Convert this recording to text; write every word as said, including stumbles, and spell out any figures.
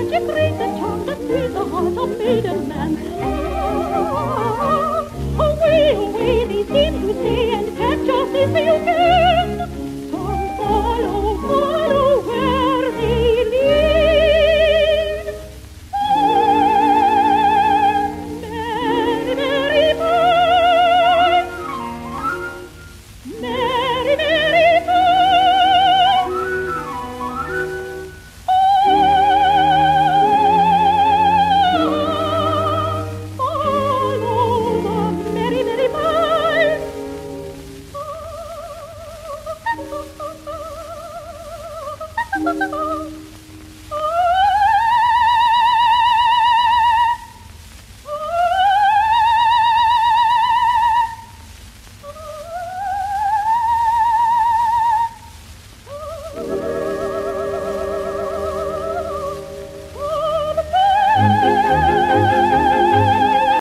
magic ring, the charm that frees the heart of maiden man. Ah, away, away, they seem to say, and catch us if you can. Some follow, follow where they lead. Ah, Mary, Mary, mine. Mary, Mary, mine. Follow the Mary, Mary, mine. Thank you.